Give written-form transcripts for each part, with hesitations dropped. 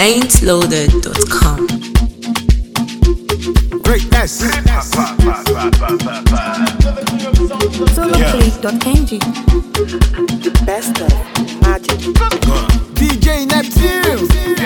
ain'tloaded.com. Greatness. Soloclick.ng. The best of magic. DJ Neptune.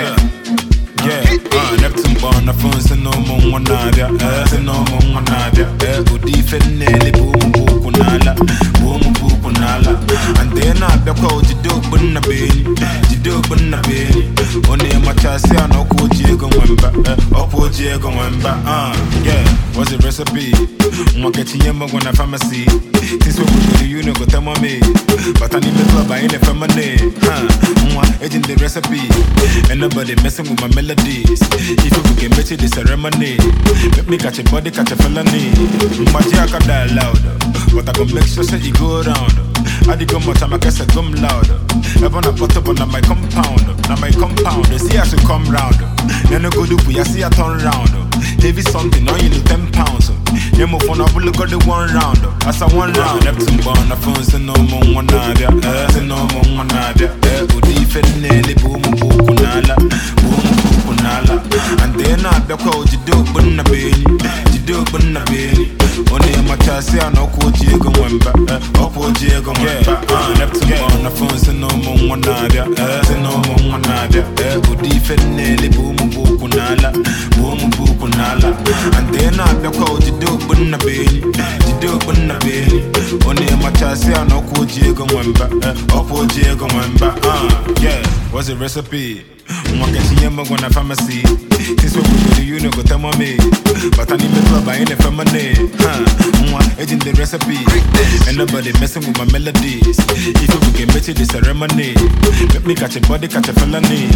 Neptune born the phone, so no more one nadia, no more one nadia, Udi Fenelli, boom, Bukunala, boom, Bukunala, and then I the code you do, but na baby, you do, but na baby, only a machasi, no coach, you go wemba, or you go wemba, was a recipe, one catching him when I pharmacy, this will be you know, go tell me, but I need the club by any family, agent the recipe, and nobody messing with my melodies. If you can bet you the ceremony, make me catch a body, catch a felony. My jack can die louder, but I can make sure say you go around. I did go much, I guess I come louder. Ever on a portable on my compound, now my compound. They see I should come round. Then I go do, I see I turn round. Heavy something, now you need 10 pounds. You move on, I will got the one round. As I one round, Neptune born, the phone, so no more one nadia, no more one nadia, Udi Fenelli, boom, Bukunala, boom, Bukunala. And then I the code you do, but na baby, you do, but na baby. Only a machasi, I know coach you go wemba, or you go wemba. Neptune born, the phone, so no more one nadia, no more one nadia, Udi Fenelli, boom, Bukunala, boom, Bukunala. And then I the code you do, but na baby, you do, but na baby. Only a machasi, I know coach you go wemba, or you go wemba. Was a recipe. One catching him when I pharmacy. Since we go to you know, go tell me. But I need the club by any family. Agent the recipe. And nobody messing with my melodies. If you can bet you the ceremony, make me catch a body, catch a felony.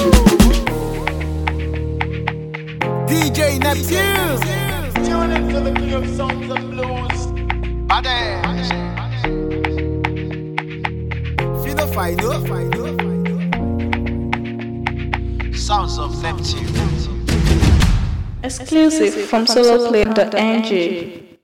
DJ Neptune. Tune into the King of Songs and Blues. Fino Final. Sounds of Neptune. Exclusive from Soloclick.ng.